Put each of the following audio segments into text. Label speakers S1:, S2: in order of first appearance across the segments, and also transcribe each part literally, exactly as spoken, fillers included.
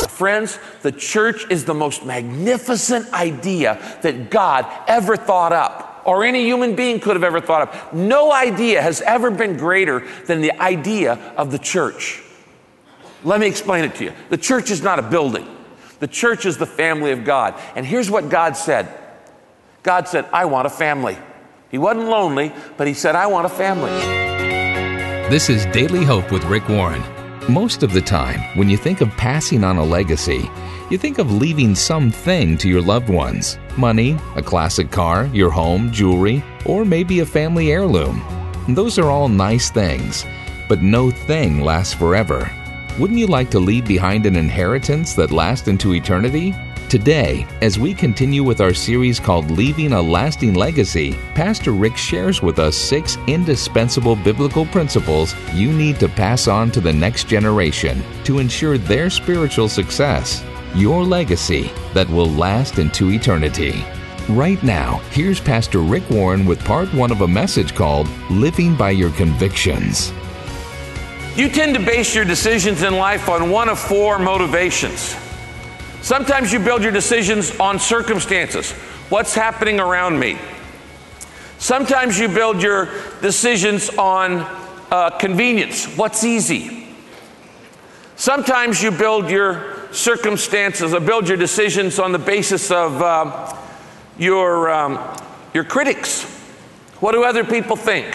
S1: Friends, the church is the most magnificent idea that God ever thought up, or any human being could have ever thought of. No idea has ever been greater than the idea of the church. Let me explain it to you. The church is not a building. The church is the family of God. And here's what God said. God said, I want a family. He wasn't lonely, but he said, I want a family.
S2: This is Daily Hope with Rick Warren. Most of the time, when you think of passing on a legacy, you think of leaving something to your loved ones. Money, a classic car, your home, jewelry, or maybe a family heirloom. Those are all nice things, but no thing lasts forever. Wouldn't you like to leave behind an inheritance that lasts into eternity? Today, as we continue with our series called Leaving a Lasting Legacy, Pastor Rick shares with us six indispensable biblical principles you need to pass on to the next generation to ensure their spiritual success, your legacy that will last into eternity. Right now, here's Pastor Rick Warren with part one of a message called Living by Your Convictions.
S1: You tend to base your decisions in life on one of four motivations. Sometimes you build your decisions on circumstances. What's happening around me? Sometimes you build your decisions on uh, convenience. What's easy? Sometimes you build your circumstances or build your decisions on the basis of uh, your, um, your critics. What do other people think?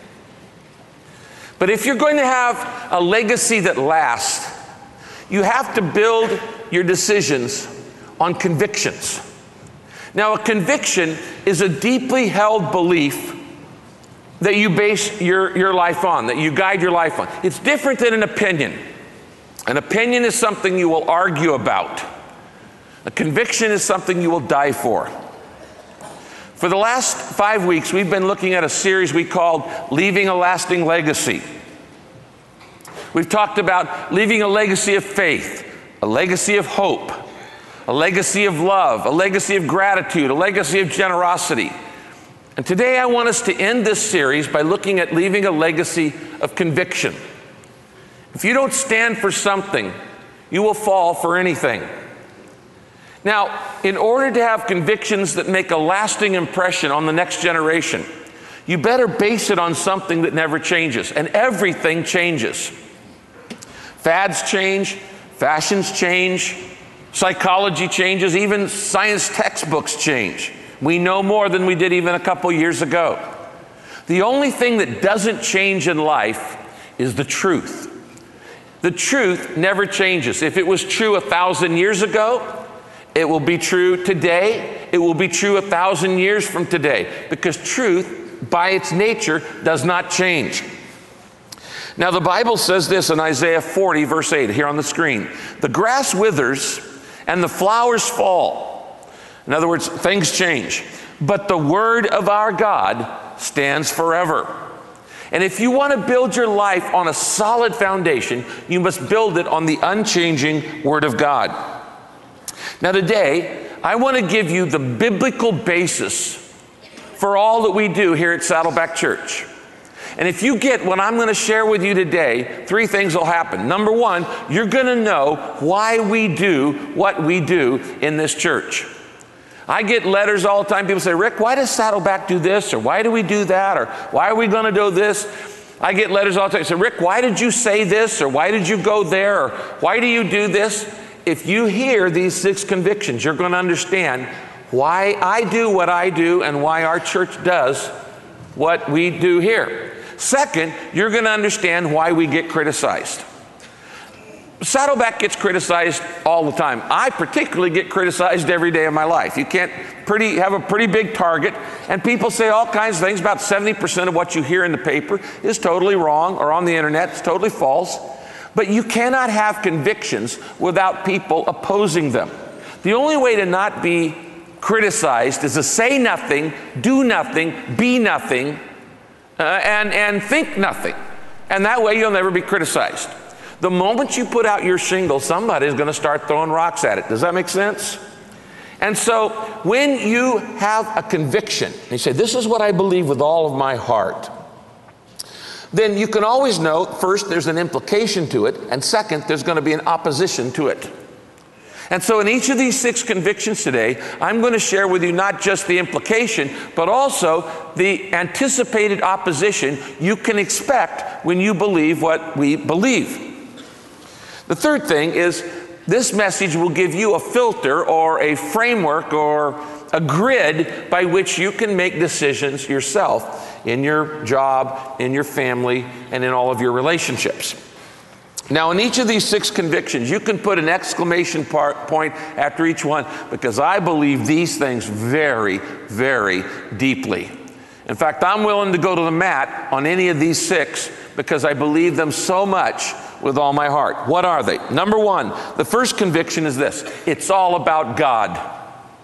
S1: But if you're going to have a legacy that lasts, you have to build your decisions on convictions. Now, a conviction is a deeply held belief that you base your, your life on, that you guide your life on. It's different than an opinion. An opinion is something you will argue about. A conviction is something you will die for. For the last five weeks, we've been looking at a series we called Leaving a Lasting Legacy. We've talked about leaving a legacy of faith, a legacy of hope, a legacy of love, a legacy of gratitude, a legacy of generosity. And today I want us to end this series by looking at leaving a legacy of conviction. If you don't stand for something, you will fall for anything. Now, in order to have convictions that make a lasting impression on the next generation, you better base it on something that never changes, and everything changes. Fads change, fashions change, psychology changes, even science textbooks change. We know more than we did even a couple years ago. The only thing that doesn't change in life is the truth. The truth never changes. If it was true a thousand years ago, it will be true today. It will be true a thousand years from today, because truth, by its nature, does not change. Now, the Bible says this in Isaiah forty, verse eight, here on the screen. The grass withers and the flowers fall. In other words, things change. But the word of our God stands forever. And if you want to build your life on a solid foundation, you must build it on the unchanging word of God. Now, today, I want to give you the biblical basis for all that we do here at Saddleback Church. And if you get what I'm going to share with you today, three things will happen. Number one, you're going to know why we do what we do in this church. I get letters all the time. People say, Rick, why does Saddleback do this? Or why do we do that? Or why are we going to do this? I get letters all the time. They say, Rick, why did you say this? Or why did you go there? Or why do you do this? If you hear these six convictions, you're going to understand why I do what I do and why our church does what we do here. Second, you're going to understand why we get criticized. Saddleback gets criticized all the time. I particularly get criticized every day of my life. You can't pretty have a pretty big target, and people say all kinds of things. About seventy percent of what you hear in the paper is totally wrong, or on the internet, it's totally false. But you cannot have convictions without people opposing them. The only way to not be criticized is to say nothing, do nothing, be nothing, uh, and, and think nothing. And that way you'll never be criticized. The moment you put out your shingle, somebody's going to start throwing rocks at it. Does that make sense? And so when you have a conviction, and you say, this is what I believe with all of my heart, then you can always know, first, there's an implication to it, and second, there's going to be an opposition to it. And so in each of these six convictions today, I'm going to share with you not just the implication, but also the anticipated opposition you can expect when you believe what we believe. The third thing is this message will give you a filter or a framework or a grid by which you can make decisions yourself in your job, in your family, and in all of your relationships. Now, in each of these six convictions, you can put an exclamation part, point after each one, because I believe these things very, very deeply. In fact, I'm willing to go to the mat on any of these six because I believe them so much with all my heart. What are they? Number one, the first conviction is this: it's all about God.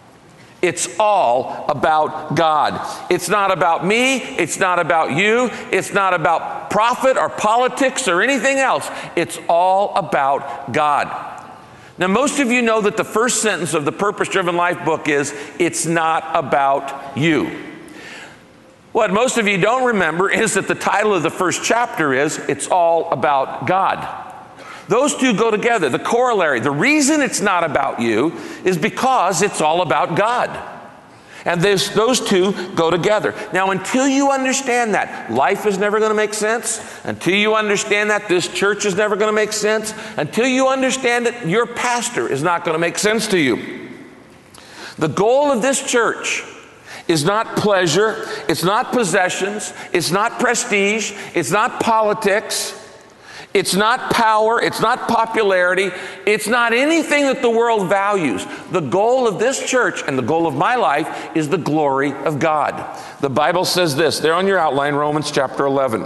S1: It's all about God. It's not about me. It's not about you. It's not about profit or politics or anything else. It's all about God. Now, most of you know that the first sentence of the Purpose Driven Life book is, it's not about you. What most of you don't remember is that the title of the first chapter is, it's all about God. Those two go together. The corollary, the reason it's not about you is because it's all about God. And this, those two go together. Now, until you understand that, life is never going to make sense. Until you understand that, this church is never going to make sense. Until you understand it, your pastor is not going to make sense to you. The goal of this church is not pleasure. It's not possessions. It's not prestige. It's not politics. It's not power, it's not popularity, it's not anything that the world values. The goal of this church and the goal of my life is the glory of God. The Bible says this, there on your outline, Romans chapter eleven.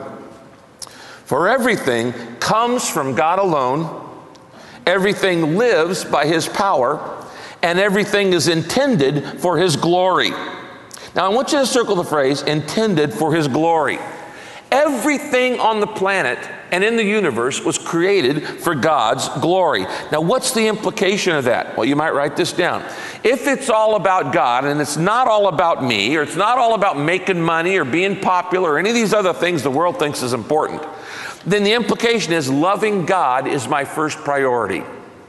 S1: For everything comes from God alone, everything lives by His power, and everything is intended for His glory. Now I want you to circle the phrase, intended for His glory. Everything on the planet and in the universe was created for God's glory. Now, what's the implication of that? Well, you might write this down. If it's all about God and it's not all about me, or it's not all about making money or being popular or any of these other things the world thinks is important, then the implication is loving God is my first priority.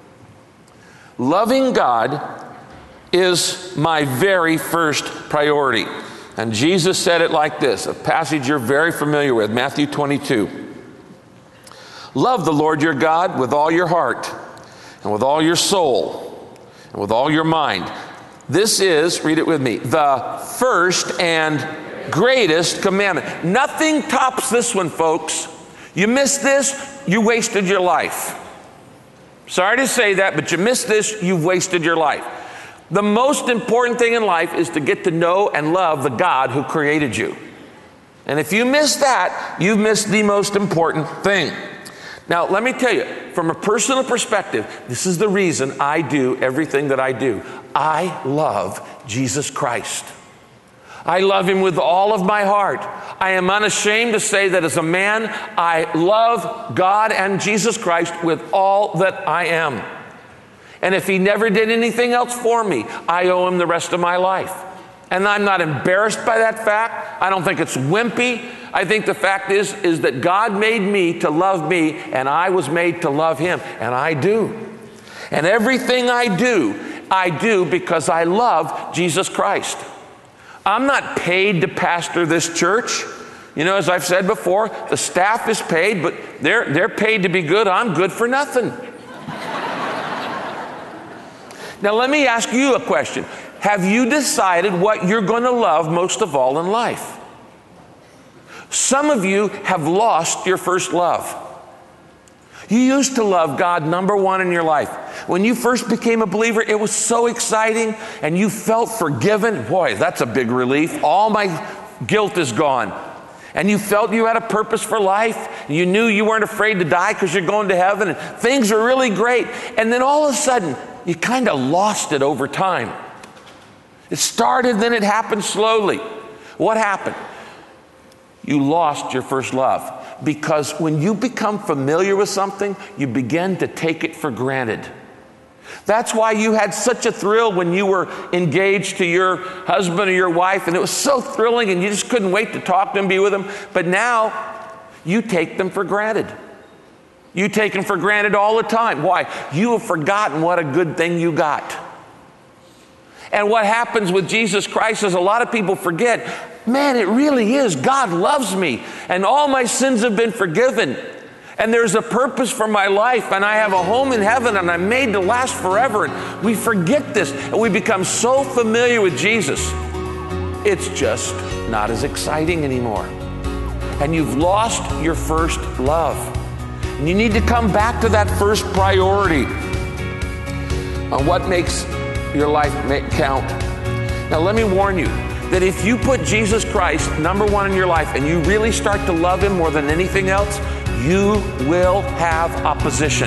S1: Loving God is my very first priority. And Jesus said it like this, a passage you're very familiar with, Matthew twenty-two. Love the Lord your God with all your heart, and with all your soul, and with all your mind. This is, read it with me, the first and greatest commandment. Nothing tops this one, folks. You miss this, you wasted your life. Sorry to say that, but you miss this, you've wasted your life. The most important thing in life is to get to know and love the God who created you. And if you miss that, you've missed the most important thing. Now, let me tell you, from a personal perspective, this is the reason I do everything that I do. I love Jesus Christ. I love Him with all of my heart. I am unashamed to say that as a man, I love God and Jesus Christ with all that I am. And if He never did anything else for me, I owe Him the rest of my life. And I'm not embarrassed by that fact. I don't think it's wimpy. I think the fact is, is that God made me to love me, and I was made to love Him, and I do. And everything I do, I do because I love Jesus Christ. I'm not paid to pastor this church. You know, as I've said before, the staff is paid, but they're, they're paid to be good. I'm good for nothing. Now, let me ask you a question. Have you decided what you're going to love most of all in life? Some of you have lost your first love. You used to love God number one in your life. When you first became a believer, it was so exciting and you felt forgiven. Boy, that's a big relief. All my guilt is gone. And you felt you had a purpose for life. You knew you weren't afraid to die because you're going to heaven, and things were really great. And then all of a sudden, you kind of lost it over time. It started, then it happened slowly. What happened? You lost your first love. Because when you become familiar with something, you begin to take it for granted. That's why you had such a thrill when you were engaged to your husband or your wife, and it was so thrilling and you just couldn't wait to talk to them, be with them. But now you take them for granted. You take them for granted all the time. Why? You have forgotten what a good thing you got. And what happens with Jesus Christ is a lot of people forget, man, it really is. God loves me, and all my sins have been forgiven. And there's a purpose for my life, and I have a home in heaven, and I'm made to last forever. And we forget this, and we become so familiar with Jesus, it's just not as exciting anymore. And you've lost your first love. And you need to come back to that first priority on what makes your life count. Now, let me warn you that if you put Jesus Christ number one in your life and you really start to love Him more than anything else, you will have opposition.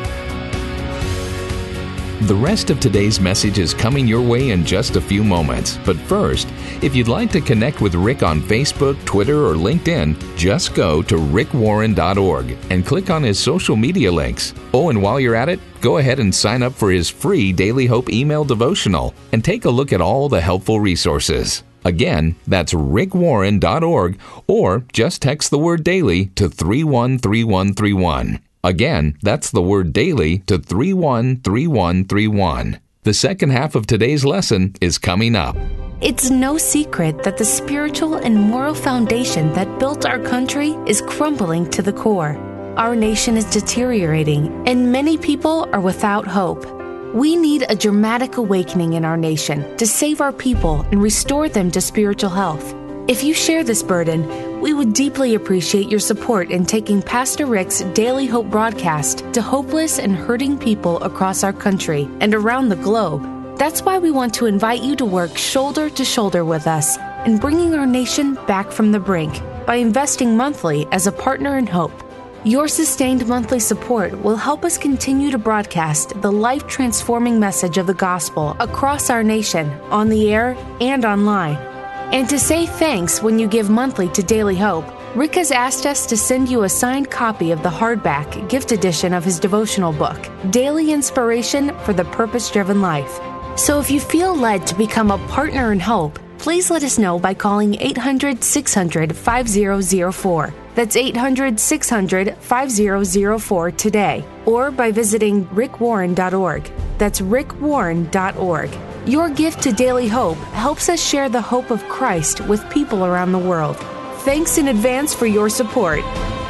S2: The rest of today's message is coming your way in just a few moments. But first, if you'd like to connect with Rick on Facebook, Twitter, or LinkedIn, just go to rick warren dot org and click on his social media links. Oh, and while you're at it, go ahead and sign up for his free Daily Hope email devotional and take a look at all the helpful resources. Again, that's rick warren dot org, or just text the word daily to three one three one three one. Again, that's the word daily to three one three one three one. The second half of today's lesson is coming up.
S3: It's no secret that the spiritual and moral foundation that built our country is crumbling to the core. Our nation is deteriorating, and many people are without hope. We need a dramatic awakening in our nation to save our people and restore them to spiritual health. If you share this burden, we would deeply appreciate your support in taking Pastor Rick's Daily Hope broadcast to hopeless and hurting people across our country and around the globe. That's why we want to invite you to work shoulder to shoulder with us in bringing our nation back from the brink by investing monthly as a partner in hope. Your sustained monthly support will help us continue to broadcast the life-transforming message of the gospel across our nation, on the air and online. And to say thanks when you give monthly to Daily Hope, Rick has asked us to send you a signed copy of the hardback gift edition of his devotional book, Daily Inspiration for the Purpose-Driven Life. So if you feel led to become a partner in hope, please let us know by calling eight hundred, six hundred, five thousand four. That's eight hundred, six hundred, five thousand four today, or by visiting rick warren dot org. That's rick warren dot org. Your gift to Daily Hope helps us share the hope of Christ with people around the world. Thanks in advance for your support.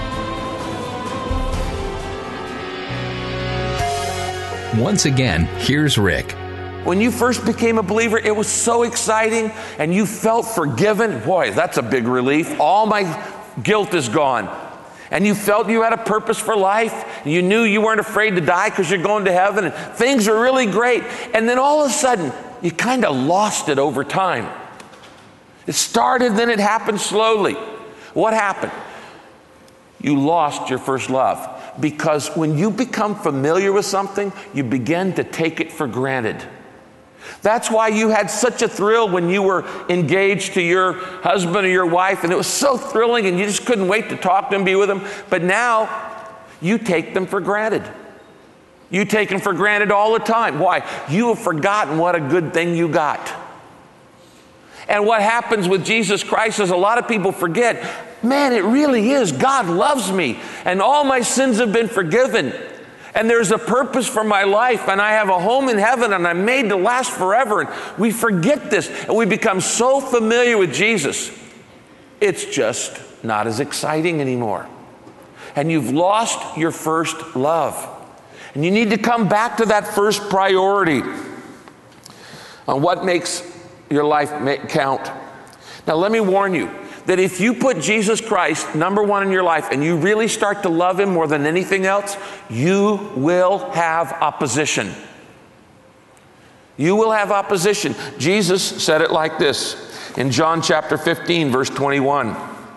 S2: Once again, here's Rick.
S1: When you first became a believer, it was so exciting and you felt forgiven. Boy, that's a big relief. All my guilt is gone. And you felt you had a purpose for life. You knew you weren't afraid to die because you're going to heaven. And things are really great. And then all of a sudden, you kind of lost it over time. It started, then it happened slowly. What happened? You lost your first love. Because when you become familiar with something, you begin to take it for granted. That's why you had such a thrill when you were engaged to your husband or your wife, and it was so thrilling, and you just couldn't wait to talk to them, be with them. But now, you take them for granted. You take them for granted all the time. Why? You have forgotten what a good thing you got. And what happens with Jesus Christ is a lot of people forget, man, it really is. God loves me, and all my sins have been forgiven. And there's a purpose for my life, and I have a home in heaven, and I'm made to last forever. And we forget this, and we become so familiar with Jesus, it's just not as exciting anymore. And you've lost your first love. And you need to come back to that first priority on what makes your life count. Now, let me warn you that if you put Jesus Christ number one in your life and you really start to love Him more than anything else, you will have opposition. You will have opposition. Jesus said it like this in John chapter fifteen, verse twenty-one.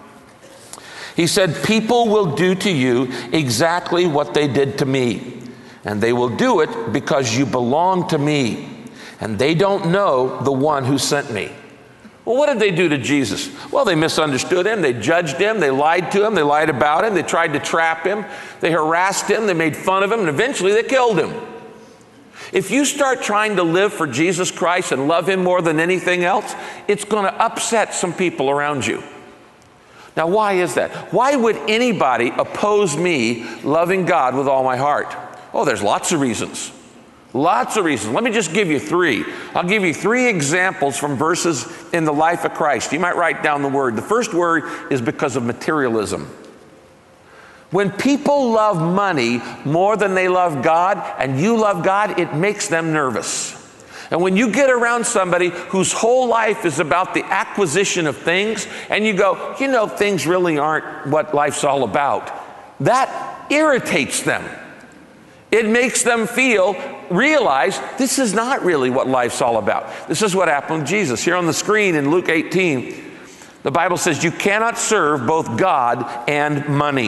S1: He said, "People will do to you exactly what they did to me, and they will do it because you belong to me, and they don't know the one who sent me." Well, what did they do to Jesus? Well, they misunderstood Him. They judged Him. They lied to Him. They lied about Him. They tried to trap Him. They harassed Him. They made fun of Him. And eventually they killed Him. If you start trying to live for Jesus Christ and love Him more than anything else, it's going to upset some people around you. Now, why is that? Why would anybody oppose me loving God with all my heart? Oh, there's lots of reasons. Lots of reasons. Let me just give you three. I'll give you three examples from verses in the life of Christ. You might write down the word. The first word is because of materialism. When people love money more than they love God, and you love God, it makes them nervous. And when you get around somebody whose whole life is about the acquisition of things, and you go, you know, things really aren't what life's all about, that irritates them. It makes them feel, realize, this is not really what life's all about. This is what happened with Jesus. Here on the screen in Luke eighteen, the Bible says you cannot serve both God and money.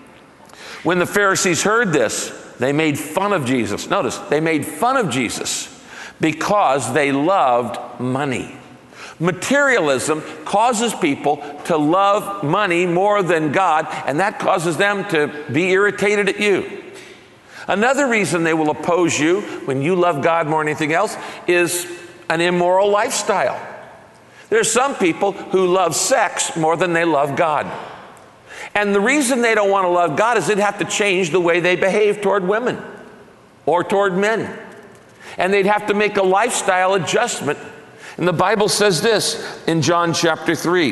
S1: When the Pharisees heard this, they made fun of Jesus. Notice, they made fun of Jesus because they loved money. Materialism causes people to love money more than God, and that causes them to be irritated at you. Another reason they will oppose you when you love God more than anything else is an immoral lifestyle. There's some people who love sex more than they love God. And the reason they don't want to love God is they'd have to change the way they behave toward women or toward men. And they'd have to make a lifestyle adjustment. And the Bible says this in John chapter three.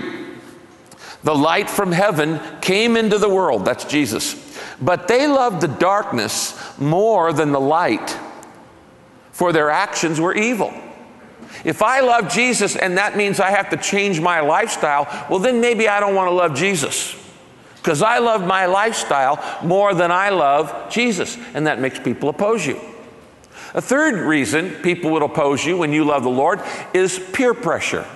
S1: The light from heaven came into the world. That's Jesus. But they loved the darkness more than the light, for their actions were evil. If I love Jesus and that means I have to change my lifestyle, well, then maybe I don't want to love Jesus, because I love my lifestyle more than I love Jesus, and that makes people oppose you. A third reason people would oppose you when you love the Lord is peer pressure.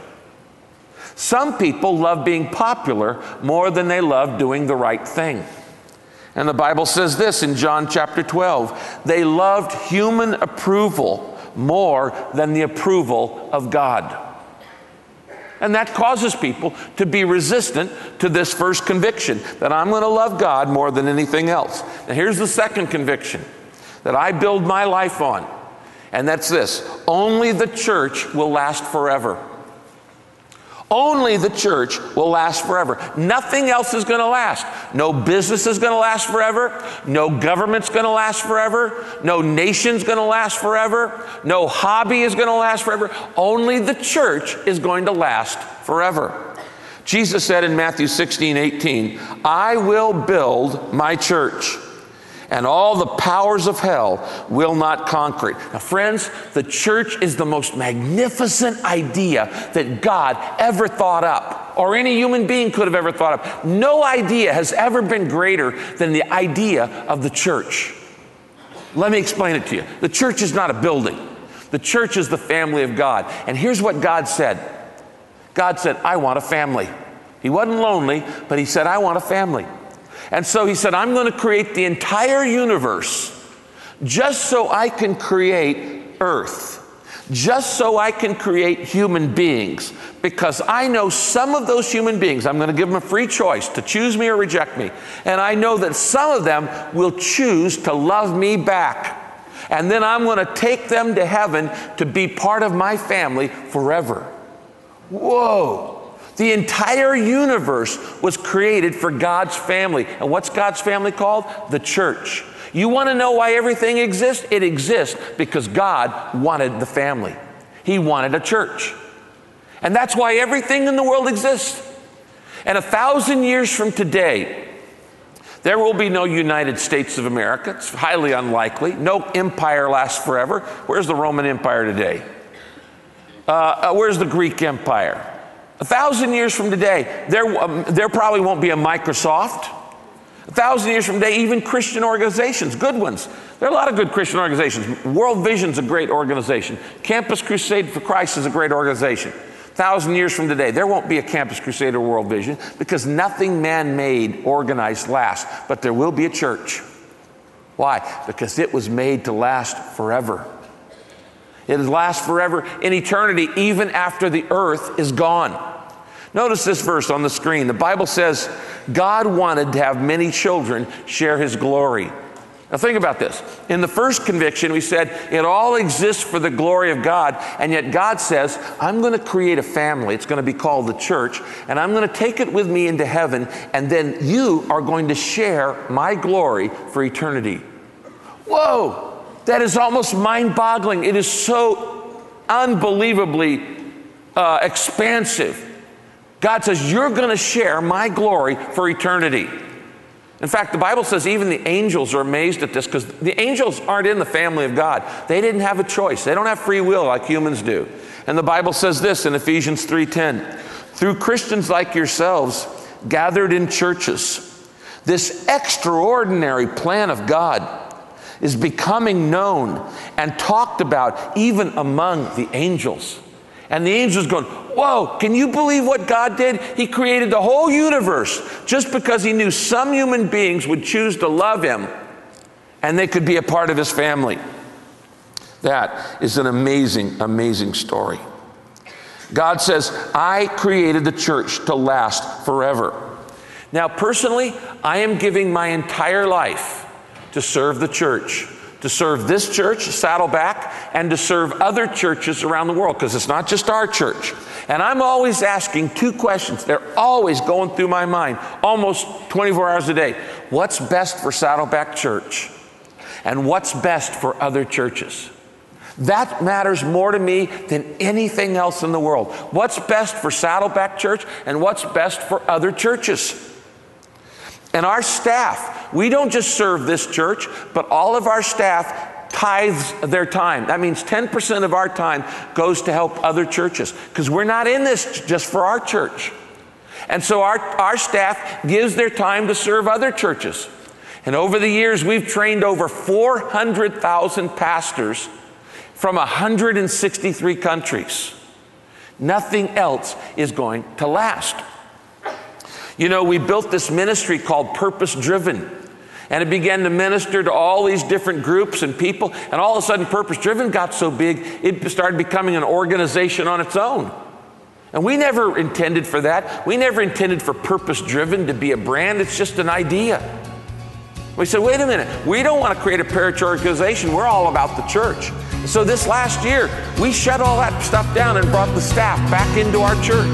S1: Some people love being popular more than they love doing the right thing. And the Bible says this in John chapter twelve, they loved human approval more than the approval of God. And that causes people to be resistant to this first conviction, that I'm going to love God more than anything else. Now here's the second conviction that I build my life on, and that's this: only the church will last forever. Only the church will last forever. Nothing else is going to last. No business is going to last forever. No government's going to last forever. No nation's going to last forever. No hobby is going to last forever. Only the church is going to last forever. Jesus said in Matthew sixteen eighteen, I will build my church, and all the powers of hell will not conquer it. Now, friends, the church is the most magnificent idea that God ever thought up, or any human being could have ever thought up. No idea has ever been greater than the idea of the church. Let me explain it to you. The church is not a building. The church is the family of God. And here's what God said. God said, I want a family. He wasn't lonely, but he said, I want a family. And so he said, I'm going to create the entire universe just so I can create earth, just so I can create human beings, because I know some of those human beings, I'm going to give them a free choice to choose me or reject me. And I know that some of them will choose to love me back. And then I'm going to take them to heaven to be part of my family forever. Whoa. The entire universe was created for God's family. And what's God's family called? The church. You want to know why everything exists? It exists because God wanted the family. He wanted a church. And that's why everything in the world exists. And a thousand years from today, there will be no United States of America. It's highly unlikely. No empire lasts forever. Where's the Roman Empire today? Uh, uh, where's the Greek Empire? A thousand years from today, there, um, there probably won't be a Microsoft. A thousand years from today, even Christian organizations, good ones. There are a lot of good Christian organizations. World Vision's a great organization. Campus Crusade for Christ is a great organization. A thousand years from today, there won't be a Campus Crusade or World Vision because nothing man-made organized lasts. But there will be a church. Why? Because it was made to last forever. It lasts forever in eternity, even after the earth is gone. Notice this verse on the screen. The Bible says God wanted to have many children share his glory. Now think about this. In the first conviction, we said it all exists for the glory of God, and yet God says, I'm going to create a family. It's going to be called the church, and I'm going to take it with me into heaven, and then you are going to share my glory for eternity. Whoa! That is almost mind-boggling. It is so unbelievably uh, expansive. God says, you're going to share my glory for eternity. In fact, the Bible says even the angels are amazed at this, because the angels aren't in the family of God. They didn't have a choice. They don't have free will like humans do. And the Bible says this in Ephesians three ten, through Christians like yourselves gathered in churches, this extraordinary plan of God is becoming known and talked about even among the angels. And the angels going, whoa, can you believe what God did? He created the whole universe just because he knew some human beings would choose to love him and they could be a part of his family. That is an amazing, amazing story. God says, I created the church to last forever. Now, personally, I am giving my entire life to serve the church. To serve this church, Saddleback, and to serve other churches around the world, because it's not just our church. And I'm always asking two questions. They're always going through my mind, almost twenty-four hours a day. What's best for Saddleback Church? And what's best for other churches? That matters more to me than anything else in the world. What's best for Saddleback Church and what's best for other churches? And our staff, we don't just serve this church, but all of our staff tithes their time. That means ten percent of our time goes to help other churches, because we're not in this just for our church. And so our, our staff gives their time to serve other churches. And over the years, we've trained over four hundred thousand pastors from one hundred sixty-three countries. Nothing else is going to last. You know, we built this ministry called Purpose Driven, and it began to minister to all these different groups and people, and all of a sudden Purpose Driven got so big, it started becoming an organization on its own. And we never intended for that. We never intended for Purpose Driven to be a brand. It's just an idea. We said, wait a minute, we don't want to create a parachurch organization. We're all about the church. So this last year, we shut all that stuff down and brought the staff back into our church.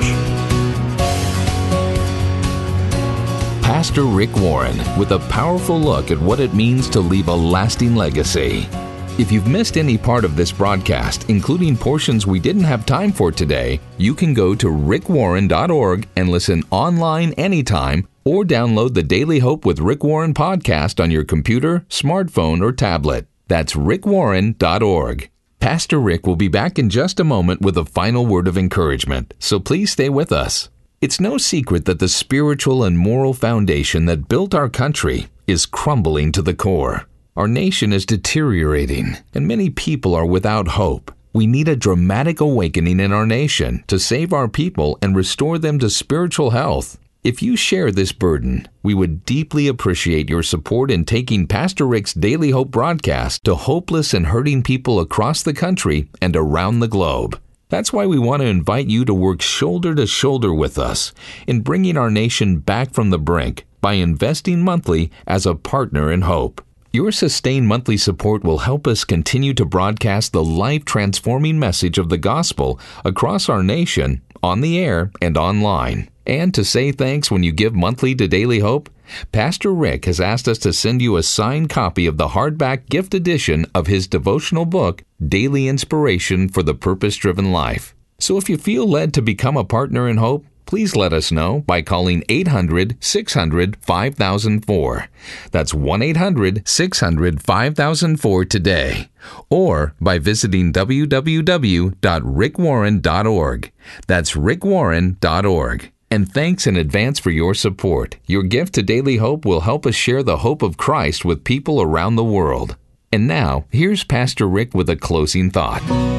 S2: Pastor Rick Warren with a powerful look at what it means to leave a lasting legacy. If you've missed any part of this broadcast, including portions we didn't have time for today, you can go to rick warren dot org and listen online anytime, or download the Daily Hope with Rick Warren podcast on your computer, smartphone, or tablet. That's rick warren dot org. Pastor Rick will be back in just a moment with a final word of encouragement, so please stay with us. It's no secret that the spiritual and moral foundation that built our country is crumbling to the core. Our nation is deteriorating, and many people are without hope. We need a dramatic awakening in our nation to save our people and restore them to spiritual health. If you share this burden, we would deeply appreciate your support in taking Pastor Rick's Daily Hope broadcast to hopeless and hurting people across the country and around the globe. That's why we want to invite you to work shoulder to shoulder with us in bringing our nation back from the brink by investing monthly as a partner in hope. Your sustained monthly support will help us continue to broadcast the life-transforming message of the gospel across our nation, on the air and online. And to say thanks when you give monthly to Daily Hope, Pastor Rick has asked us to send you a signed copy of the hardback gift edition of his devotional book, Daily Inspiration for the Purpose-Driven Life. So if you feel led to become a partner in hope, please let us know by calling eight hundred, six hundred, five thousand four. That's one eight hundred, six hundred, five thousand four today. Or by visiting w w w dot rick warren dot org. That's rick warren dot org. And thanks in advance for your support. Your gift to Daily Hope will help us share the hope of Christ with people around the world. And now, here's Pastor Rick with a closing thought.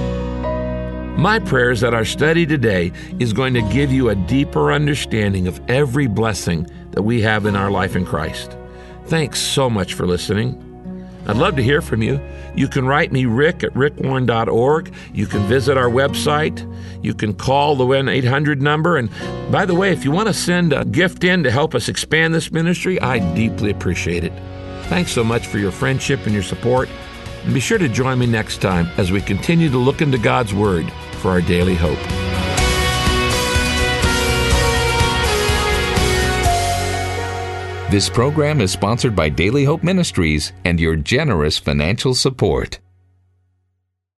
S1: My prayer is that our study today is going to give you a deeper understanding of every blessing that we have in our life in Christ. Thanks so much for listening. I'd love to hear from you. You can write me, Rick, at rick warren dot org. You can visit our website. You can call the one eight hundred number. And by the way, if you want to send a gift in to help us expand this ministry, I deeply appreciate it. Thanks so much for your friendship and your support. And be sure to join me next time as we continue to look into God's Word for our daily hope.
S2: This program is sponsored by Daily Hope Ministries and your generous financial support.